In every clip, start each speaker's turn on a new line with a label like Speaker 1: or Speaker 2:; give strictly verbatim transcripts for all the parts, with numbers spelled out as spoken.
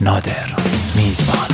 Speaker 1: نادر میزبان.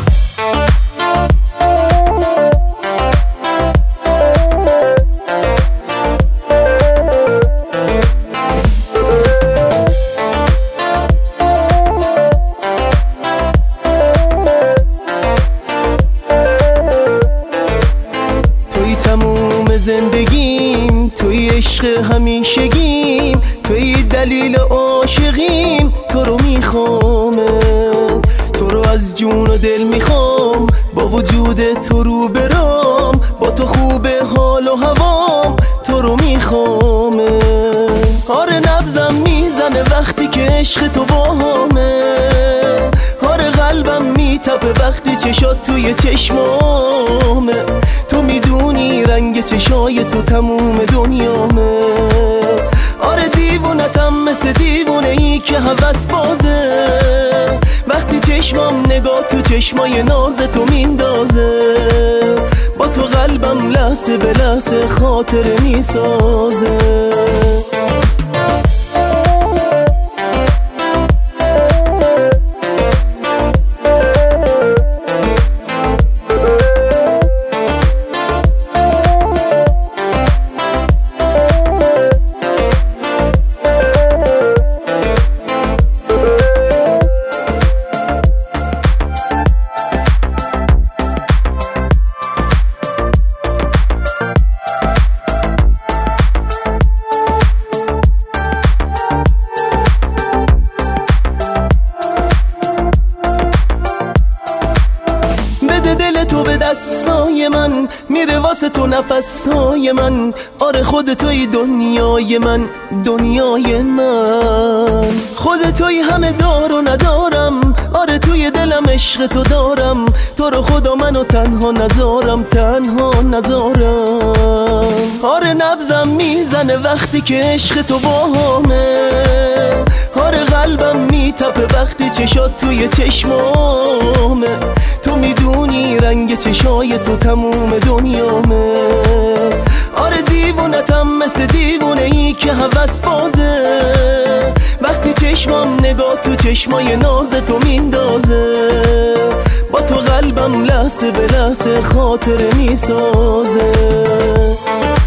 Speaker 2: توی تموم زندگیم، توی عشق همیشگیم، توی دلیل عاشقیم، تو رو میخوام، تو رو از جون و دل میخوام، با وجود تو رو برام، با تو خوبه حال و هوام، تو رو میخوام. آره نبضم میزنه وقتی که عشق تو باهامه، آره قلبم میتپه وقتی چشات توی چشمامه، تو میدونی رنگ چشای تو تموم دنیامه. آره دیوونتم مثل دیوونه ای که هوس بازه، وقتی چشمم نگاه تو چشمای ناز تو میندازه، با تو قلبم لحظه به لحظه خاطره میسازه. دل تو به دستای من میره واسه تو نفسای من، آره خود توی دنیای من، دنیای من، خود توی همه دار و ندارم، آره توی دلم عشق تو دارم، تو رو خدا منو تنها نذارم، تنها نذارم. آره نبضم میزنه وقتی که عشق تو باهامه، آره قلبم میتپه وقتی چشات توی چشمامه، تو میدونی رنگ چشای تو تموم دنیامه. آره دیوونتم مثل دیوونه ای که هوس بازه، وقتی چشمم نگاه تو چشمای ناز تو میندازه، با تو قلبم لحظه به لحظه خاطره میسازه.